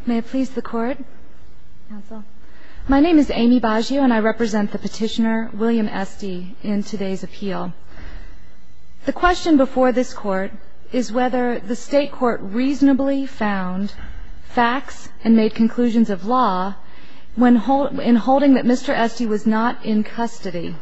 May it please the Court, Counsel. My name is Amy Baggio, and I represent the petitioner, William Estey, in today's appeal. The question before this Court is whether the State Court reasonably found facts and made conclusions of law in holding that Mr. Estey was not in custody.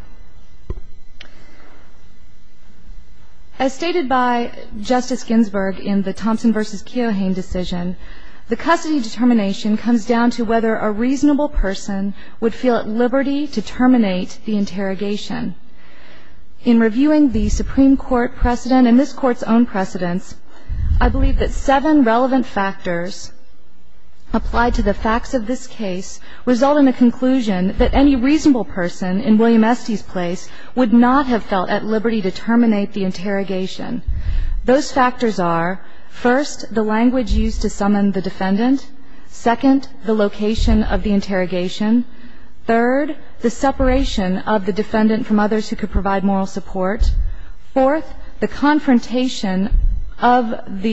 As stated by Justice Ginsburg in the Thompson v. Keohane decision, the custody determination comes down to whether a reasonable person would feel at liberty to terminate the interrogation. In reviewing the Supreme Court precedent and this Court's own precedents, I believe that 7 relevant factors applied to the facts of this case result in a conclusion that any reasonable person in William Estey's place would not have felt at liberty to terminate the interrogation. Those factors are: first, the language used to summon the defendant; second, the location of the interrogation; third, the separation of the defendant from others who could provide moral support; fourth, the confrontation of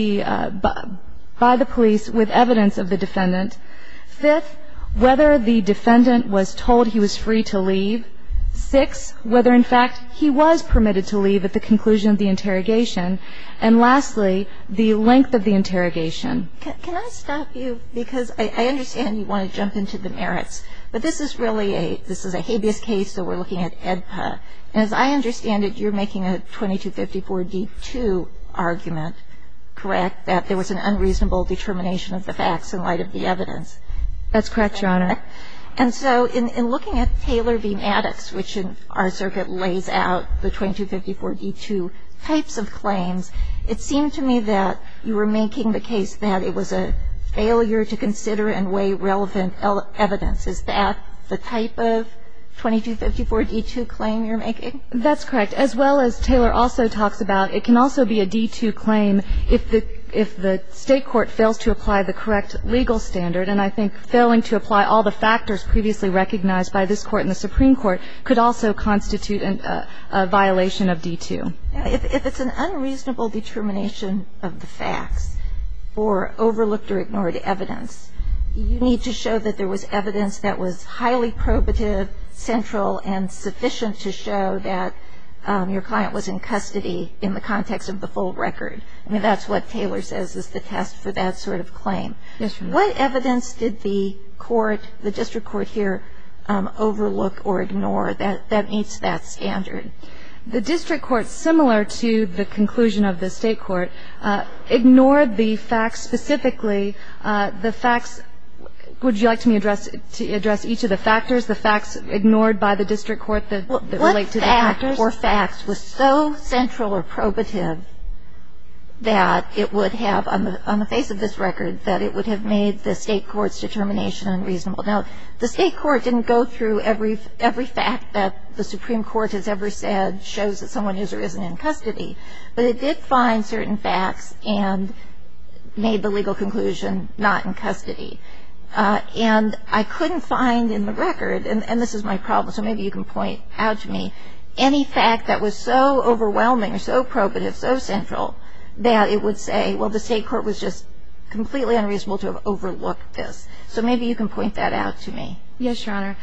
by the police with evidence of the defendant; fifth, whether the defendant was told he was free to leave; sixth, whether in fact he was permitted to leave at the conclusion of the interrogation; and lastly, the length of the interrogation. Can I stop you? Because I understand you want to jump into the merits, but this is really a habeas case, so we're looking at AEDPA. And as I understand it, you're making a 2254 D2 argument, correct, that there was an unreasonable determination of the facts in light of the evidence. That's correct, Your Honor. And so in looking at Taylor v. Maddox, which in our circuit lays out the 2254 D2 types of claims, it seemed to me that you were making the case that it was a failure to consider and weigh relevant evidence. Is that the type of 2254 D2 claim you're making? That's correct. As well as Taylor also talks about, it can also be a D2 claim if the State court fails to apply the correct legal standard. And I think failing to apply all the factors previously recognized by this Court and the Supreme Court could also constitute a violation of D2. If it's an unreasonable determination of the facts or overlooked or ignored evidence, you need to show that there was evidence that was highly probative, central, and sufficient to show that your client was in custody in the context of the full record. I mean, that's what Taylor says is the test for that sort of claim. Yes, Your Honor. What evidence did the court, the district court here, overlook or ignore that meets that standard? The district court, similar to the conclusion of the State court, ignored the facts specifically. The facts, would you like me to address each of the factors, the facts ignored by the district court that relate to the factors? What fact or facts was so central or probative that it would have, on the face of this record, that it would have made the State court's determination unreasonable? Now, the State court didn't go through every fact that the Supreme Court has ever said shows that someone is or isn't in custody, but it did find certain facts and made the legal conclusion not in custody. And I couldn't find in the record, and this is my problem, so maybe you can point out to me, any fact that was so overwhelming or so probative, so central, that it would say, well, the State court was just completely unreasonable to have overlooked this. So maybe you can point that out to me. Yes, Your Honor.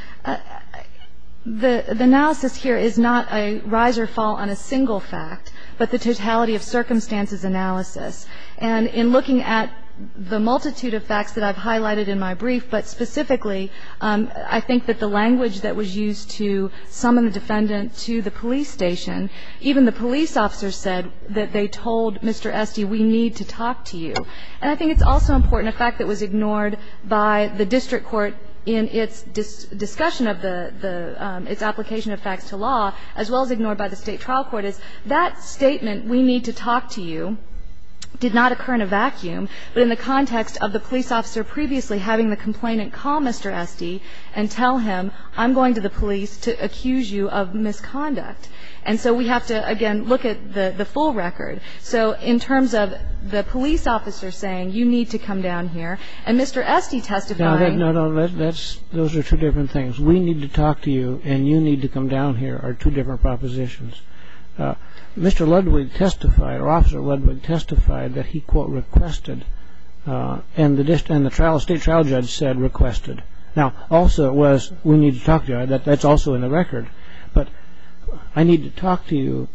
The analysis here is not a rise or fall on a single fact, but the totality of circumstances analysis. And in looking at the multitude of facts that I've highlighted in my brief, but specifically, I think that the language that was used to summon the defendant to the police station, even the police officer said that they told Mr. Estey, we need to talk to you. And I think it's also important, a fact that was ignored by the district court in its discussion of its application of facts to law, as well as ignored by the State trial court, is that statement, we need to talk to you, did not occur in a vacuum, but in the context of the police officer previously having the complainant call Mr. Estey and tell him, I'm going to the police to accuse you of misconduct. And so we have to, again, look at the full record. So in terms of the police officer saying, you need to come down here, and Mr. Estey testifying. No, those are two different things. We need to talk to you and you need to come down here are two different propositions. Mr. Ludwig testified, or Officer Ludwig testified, that he, quote, requested and the state trial judge said requested. Now, also it was, we need to talk to you. That's also in the record. But I need to talk to you.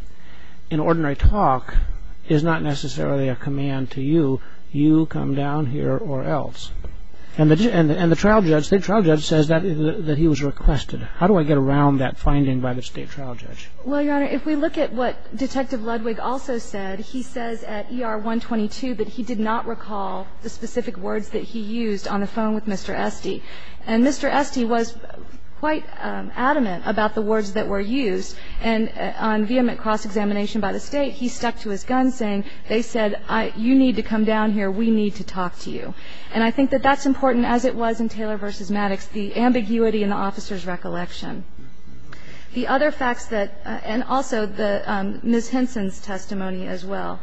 An ordinary talk is not necessarily a command to you. You come down here or else. And the state trial judge says that he was requested. How do I get around that finding by the state trial judge? Well, Your Honor, if we look at what Detective Ludwig also said, he says at ER 122 that he did not recall the specific words that he used on the phone with Mr. Esty. And Mr. Esty was quite adamant about the words that were used. And on vehement cross-examination by the state, he stuck to his gun saying, they said, you need to come down here, we need to talk to you. And I think that that's important, as it was in Taylor v. Maddox, the ambiguity in the officer's recollection. The other facts that, and also the Ms. Henson's testimony as well.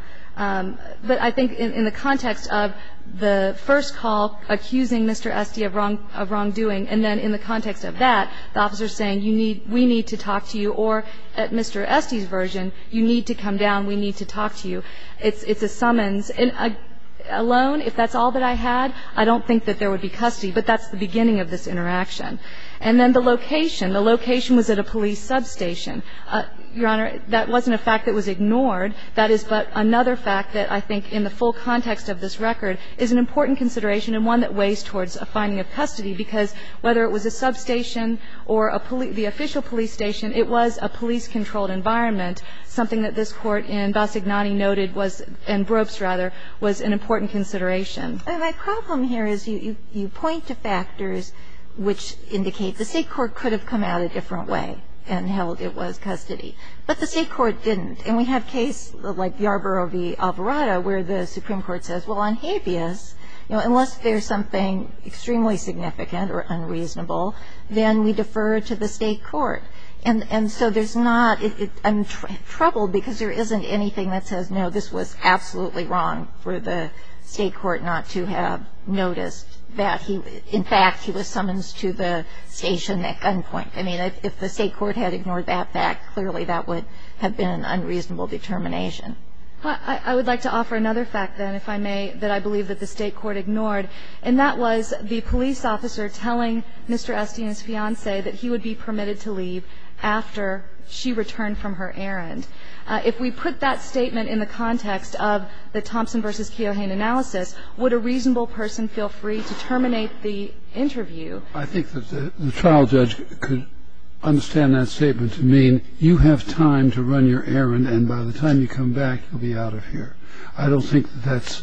But I think in the context of the first call accusing Mr. Esty of wrongdoing, and then in the context of that, the officer saying, we need to talk to you, or at Mr. Esty's version, you need to come down, we need to talk to you. It's a summons. And alone, if that's all that I had, I don't think that there would be custody, but that's the beginning of this interaction. And then the location was at a police substation. Your Honor, that wasn't a fact that was ignored. That is but another fact that I think in the full context of this record is an important consideration and one that weighs towards a finding of custody, because whether it was a substation or the official police station, it was a police-controlled environment, something that this Court in Bassignani noted was, and Bropes rather, was an important consideration. My problem here is you point to factors which indicate the state court could have come out a different way and held it was custody. But the state court didn't. And we have case like Yarborough v. Alvarado where the Supreme Court says, well, on habeas, unless there's something extremely significant or unreasonable, then we defer to the state court. And so there's not – I'm troubled because there isn't anything that says, no, this was absolutely wrong for the state court not to have noticed that in fact, he was summoned to the station at gunpoint. I mean, if the state court had ignored that fact, clearly that would have been an unreasonable determination. Well, I would like to offer another fact then, if I may, that I believe that the state court ignored, and that was the police officer telling Mr. Esty and his fiancée that he would be permitted to leave after she returned from her errand. If we put that statement in the context of the Thompson v. Keohane analysis, would a reasonable person feel free to terminate the interview? I think that the trial judge could understand that statement to mean you have time to run your errand, and by the time you come back, you'll be out of here. I don't think that that's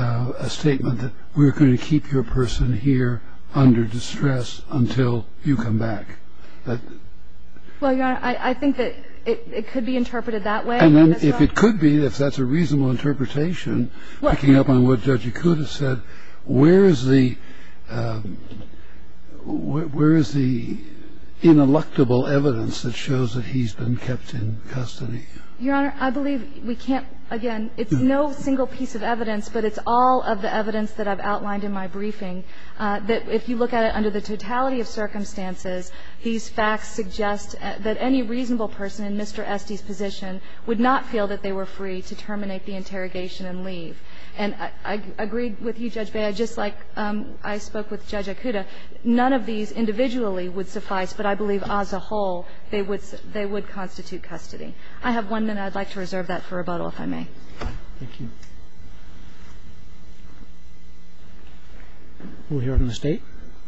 a statement that we're going to keep your person here under distress until you come back. Well, Your Honor, I think that it could be interpreted that way. And then if it could be, if that's a reasonable interpretation, picking up on what Judge Ikuda said, where is the ineluctable evidence that shows that he's been kept in custody? Your Honor, I believe we can't, again, it's no single piece of evidence, but it's all of the evidence that I've outlined in my briefing, that if you look at it under the totality of circumstances, these facts suggest that any reasonable person in Mr. Esty's position would not feel that they were free to terminate the interrogation and leave. And I agreed with you, Judge Bea, just like I spoke with Judge Ikuda, none of these individually would suffice, but I believe as a whole they would constitute custody. I have 1 minute. I'd like to reserve that for rebuttal, if I may. Thank you. We'll hear from the State.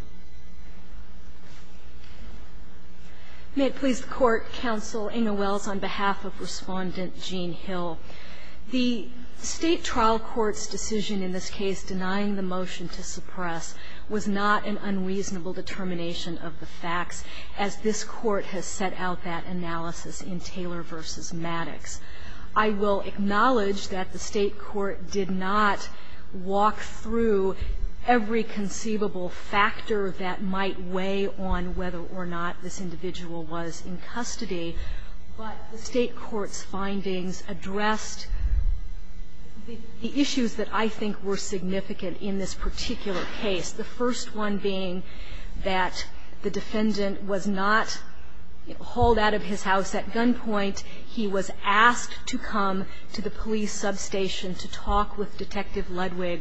May it please the Court, Counsel Inga Wells on behalf of Respondent Jean Hill. The State trial court's decision in this case denying the motion to suppress was not an unreasonable determination of the facts, as this Court has set out that analysis in Taylor v. Maddox. I will acknowledge that the State court did not walk through every conceivable factor that might weigh on whether or not this individual was in custody, but the State court's findings addressed the issues that I think were significant in this particular case. The first one being that the defendant was not hauled out of his house at gunpoint. He was asked to come to the police substation to talk with Detective Ludwig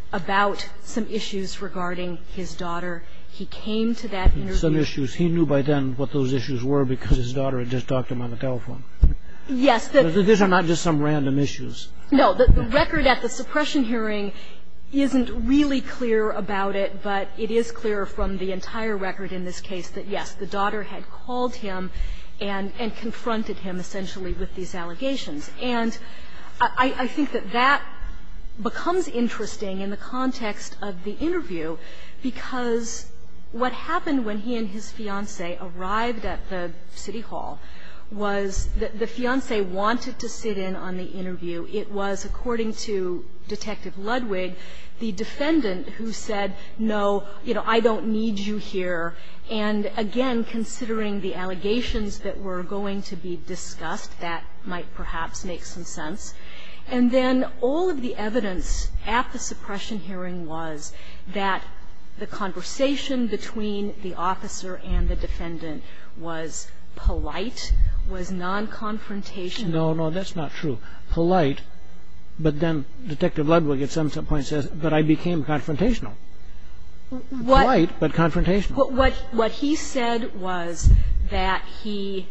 about some issues regarding his daughter. He came to that interview. Some issues. He knew by then what those issues were because his daughter had just talked to him on the telephone. Yes. These are not just some random issues. No. The record at the suppression hearing isn't really clear about it, but it is clear from the entire record in this case that, yes, the daughter had called him and confronted him essentially with these allegations. And I think that that becomes interesting in the context of the interview, because what happened when he and his fiancée arrived at the city hall was that the fiancée wanted to sit in on the interview. It was, according to Detective Ludwig, the defendant who said, no, I don't need you here. And again, considering the allegations that were going to be discussed, that might perhaps make some sense. And then all of the evidence at the suppression hearing was that the conversation between the officer and the defendant was polite, was non-confrontational. No, that's not true. Polite, but then Detective Ludwig at some point says, but I became confrontational. Polite, but confrontational. What he said was that the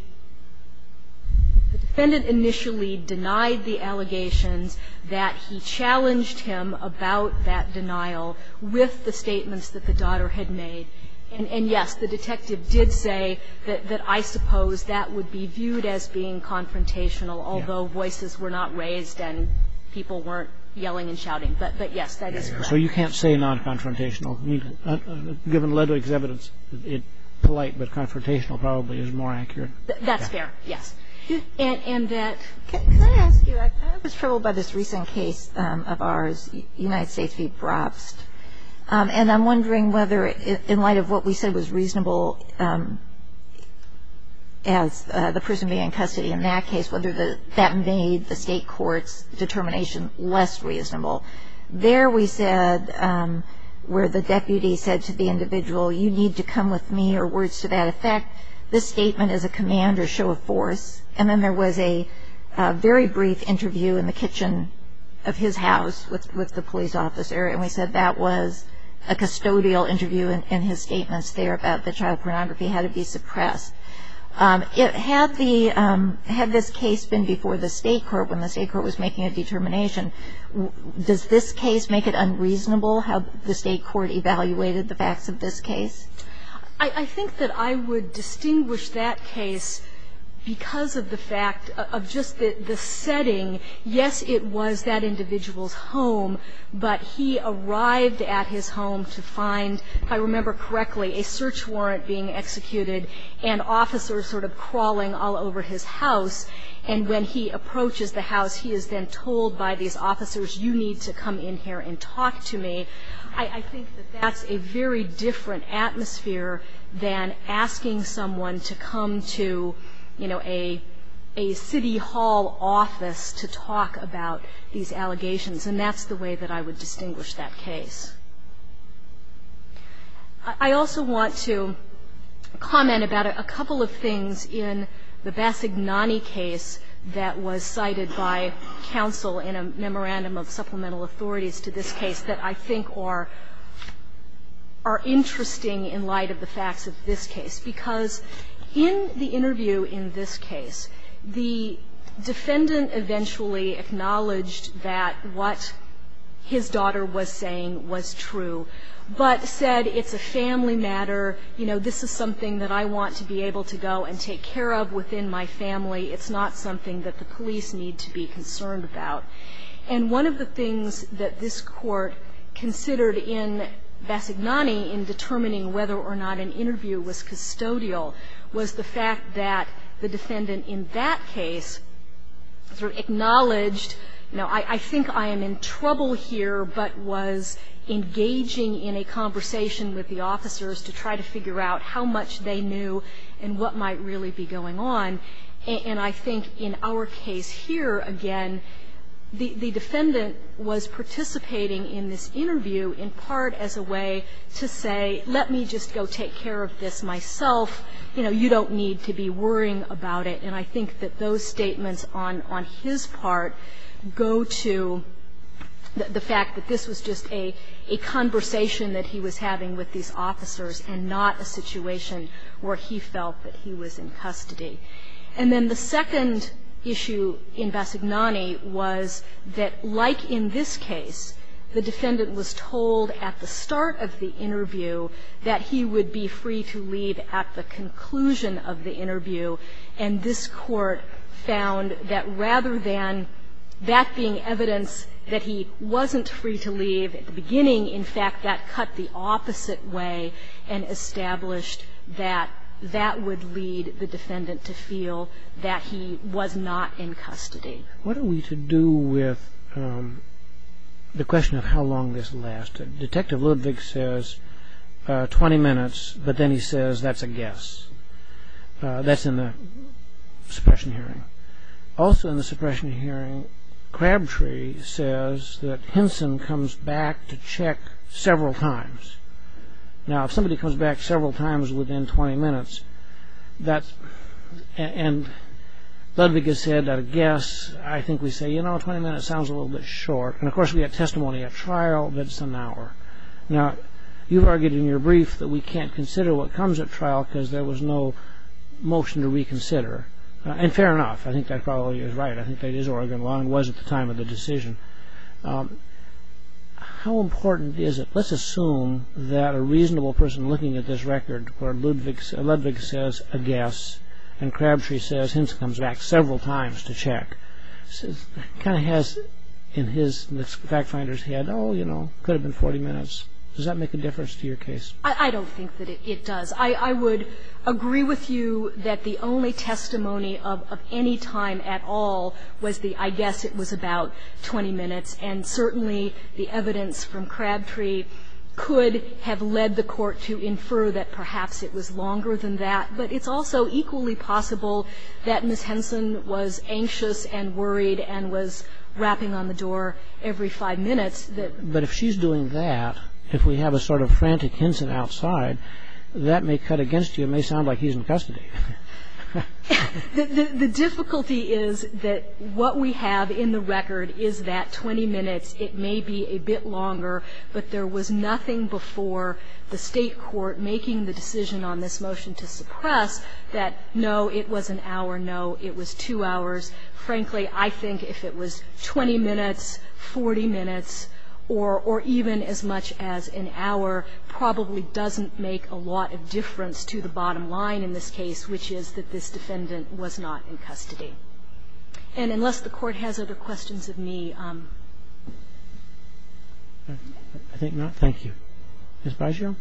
defendant initially denied the allegations, that he challenged him about that denial with the statements that the daughter had made. And yes, the detective did say that I suppose that would be viewed as being confrontational, although voices were not raised and people weren't yelling and shouting. But yes, that is correct. So you can't say non-confrontational. Given Ludwig's evidence, polite but confrontational probably is more accurate. That's fair, yes. And that – Can I ask you, I was troubled by this recent case of ours, United States v. Probst. And I'm wondering whether, in light of what we said was reasonable as the person being in custody in that case, whether that made the state court's determination less reasonable. There we said, where the deputy said to the individual, you need to come with me, or words to that effect, this statement is a command or show of force. And then there was a very brief interview in the kitchen of his house with the police officer, and we said that was a custodial interview, and his statements there about the child pornography had to be suppressed. Had this case been before the state court, when the state court was making a determination, does this case make it unreasonable how the state court evaluated the facts of this case? I think that I would distinguish that case because of the fact of just the setting. Yes, it was that individual's home, but he arrived at his home to find, if I remember correctly, a search warrant being executed and officers sort of crawling all over his house. And when he approaches the house, he is then told by these officers, you need to come in here and talk to me. I think that that's a very different atmosphere than asking someone to come to, a city hall office to talk about these allegations. And that's the way that I would distinguish that case. I also want to comment about a couple of things in the Bassignani case that was cited by counsel in a memorandum of supplemental authorities to this case that I think are interesting in light of the facts of this case. Because in the interview in this case, the defendant eventually acknowledged that what his daughter was saying was true, but said it's a family matter. This is something that I want to be able to go and take care of within my family. It's not something that the police need to be concerned about. And one of the things that this court considered in Bassignani in determining whether or not an interview was custodial was the fact that the defendant in that case sort of acknowledged, I think I am in trouble here, but was engaging in a conversation with the officers to try to figure out how much they knew and what might really be going on. And I think in our case here, again, the defendant was participating in this interview in part as a way to say, let me just go take care of this myself. You don't need to be worrying about it. And I think that those statements on his part go to the fact that this was just a conversation that he was having with these officers and not a situation where he felt that he was in custody. And then the second issue in Bassignani was that, like in this case, the defendant was told at the start of the interview that he would be free to leave at the conclusion of the interview, and this Court found that rather than that being evidence that he wasn't free to leave at the beginning, in fact, that cut the opposite way and established that that would lead the defendant to feel that he was not in custody. What are we to do with the question of how long this lasted? Detective Ludwig says 20 minutes, but then he says that's a guess. That's in the suppression hearing. Also in the suppression hearing, Crabtree says that Hinson comes back to check several times. Now, if somebody comes back several times within 20 minutes, and Ludwig has said that a guess, I think we say, 20 minutes sounds a little bit short. And, of course, we had testimony at trial that's an hour. Now, you've argued in your brief that we can't consider what comes at trial because there was no motion to reconsider. And fair enough. I think that probably is right. I think that is Oregon law and was at the time of the decision. How important is it? Let's assume that a reasonable person looking at this record where Ludwig says a guess and Crabtree says Hinson comes back several times to check, kind of has in his fact finder's head, could have been 40 minutes. Does that make a difference to your case? I don't think that it does. I would agree with you that the only testimony of any time at all was I guess it was about 20 minutes, and certainly the evidence from Crabtree could have led the Court to infer that perhaps it was longer than that. But it's also equally possible that Ms. Henson was anxious and worried and was rapping on the door every 5 minutes. But if she's doing that, if we have a sort of frantic Hinson outside, that may cut against you. It may sound like he's in custody. The difficulty is that what we have in the record is that 20 minutes. It may be a bit longer, but there was nothing before the State court making the decision on this motion to suppress that, no, it was an hour, no, it was 2 hours. Frankly, I think if it was 20 minutes, 40 minutes, or even as much as an hour, probably doesn't make a lot of difference to the bottom line in this case, which is that this defendant was not in custody. And unless the Court has other questions of me, I think not. Thank you. Ms. Baggio?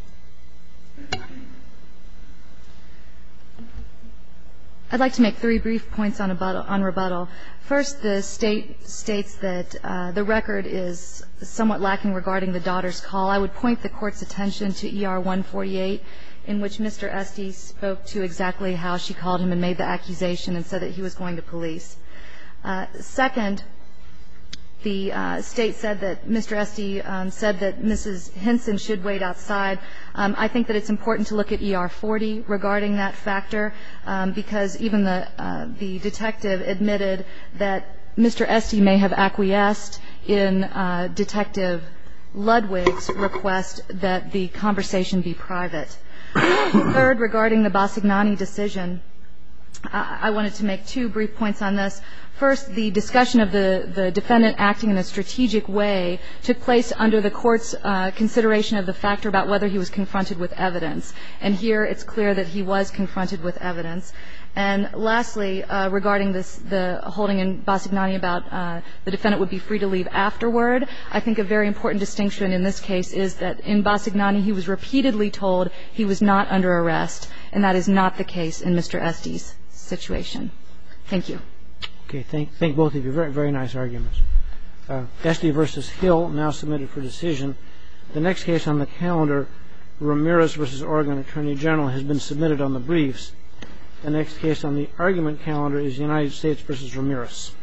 I'd like to make 3 brief points on rebuttal. First, the State states that the record is somewhat lacking regarding the daughter's call. I would point the Court's attention to ER 148, in which Mr. Esty spoke to exactly how she called him and made the accusation and said that he was going to police. Second, the State said that Mr. Esty said that Mrs. Hinson should wait outside. I think that it's important to look at ER 40 regarding that factor, because even the detective admitted that Mr. Esty may have acquiesced in Detective Ludwig's request that the conversation be private. Third, regarding the Bassignani decision, I wanted to make 2 brief points on this. First, the discussion of the defendant acting in a strategic way took place under the Court's consideration of the factor about whether he was confronted with evidence. And here it's clear that he was confronted with evidence. And lastly, regarding the holding in Bassignani about the defendant would be free to leave afterward, I think a very important distinction in this case is that in Bassignani he was repeatedly told he was not under arrest, and that is not the case in Mr. Esty's situation. Thank you. Okay. Thank both of you. Very, very nice arguments. Esty v. Hill now submitted for decision. The next case on the calendar, Ramirez v. Oregon Attorney General, has been submitted on the briefs. The next case on the argument calendar is United States v. Ramirez.